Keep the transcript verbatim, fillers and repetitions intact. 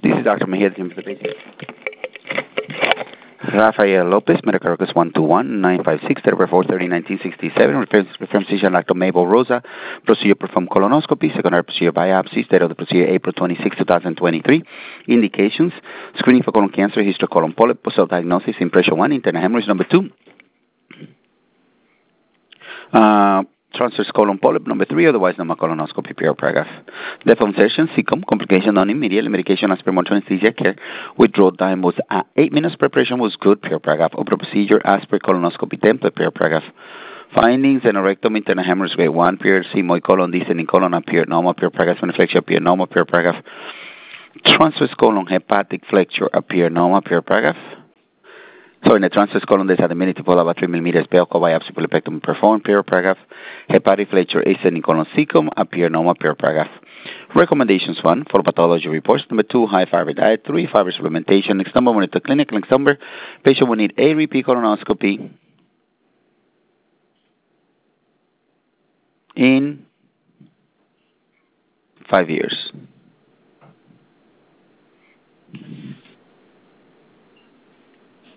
This is Doctor Mejia, the for the patient. Rafael Lopez, medical records one two one nine five six, December four thirty, nineteen sixty-seven. Reference physician Doctor Mabel Rosa. Procedure performed colonoscopy. Secondary procedure biopsy. Date of the procedure April twenty-sixth, twenty twenty-three. Indications: screening for colon cancer, history colon polyp, self-diagnosis, impression one, internal hemorrhage number two. Uh, transverse colon polyp number three, otherwise known as colonoscopy, pure paragraph. Death session, C C O M, complication non immediate, medication as per monitoring anesthesia care. Withdrawal time was uh, eight minutes, preparation was good, pure paragraph. Open procedure as per colonoscopy template, pure paragraph. Findings: aneurysm, internal hemorrhage grade one, period, sigmoid colon, descending colon, appeared normal, pure paragraph, inflection, appeared normal, pure paragraph. Transverse colon, hepatic flexure, appeared normal, pure paragraph. So in the transverse colon, there's a minute to follow about three millimeters, pelvic biopsy, polypectomy performed, pure paragraph. Hepatic flexure, ascending colon, C C O M, appear normal, pure paragraph. Recommendations: one, follow pathology reports. Number two, high fiber diet. Three, fiber supplementation. Next number, monitor clinic. Next number, patient will need a repeat colonoscopy in five years.